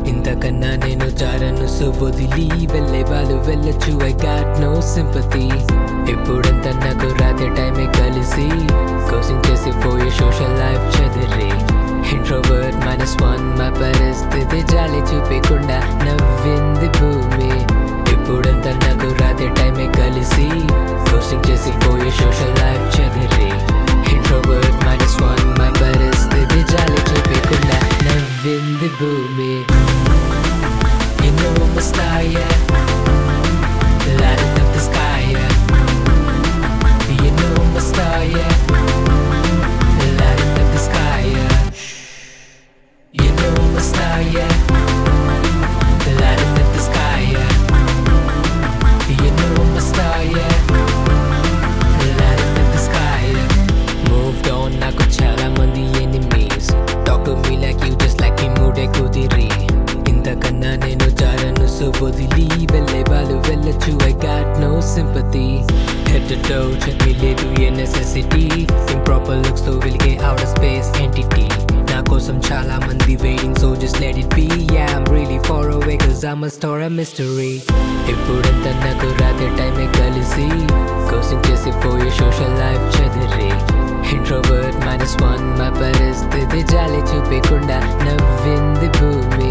ఇంతకన్నా నేను జారను సో వదిలి వెళ్ళే వాళ్ళు వెళ్ళొచ్చు ఐ గాట్ నో సింపతి ఎప్పుడంతా నాకు రాత్రి టైమే కలిసి కోసింగ్ చేసిపోయే సోషల్ లైఫ్ చదిరి ఇంట్రోవర్ట్ -1 మా పరిస్థితి జాలి చూపకుండా నవ్వింది భూమి ఎప్పుడంతా నాకు రాత్రి టైమే కలిసి కోసింగ్ చేసిపోయే సోషల్ లైఫ్ చదిరి ఇంట్రోవర్ట్ -1 మా పరిస్థితి జాలి చూపకుండా నవ్వింది భూమి You know I'm a star, yeah. Lighting up the sky, yeah. You know I'm a star, yeah. Lighting up the sky, yeah. You know I'm a star, yeah. Lighting up the sky, yeah. You know I'm a star, yeah. Lighting up the sky, yeah. Moved on, naku chala mandi enemies. Talk to me like you, just like me, mood kudiri. ఇంతకన్నా నేను జారను so వదిలి వెళ్ళే వాళ్ళు వెళ్ళొచ్చు I got no sympathy head to toe check me లేదు a necessity improper looks తో వెలిగే outer space entity నా కోసం చాలా మంది waiting so just let it be yeah I'm really far away cuz I'm a star a mystery ఎప్పుడంతా నాకు రాత్రి టైమే కలిసి కోసింగ్ చేసిపోయే సోషల్ లైఫ్ చదిరి ఇంట్రోవర్ట్ -1 మా పరిస్థితి జాలి చూపకుండా నవ్వింది భూమి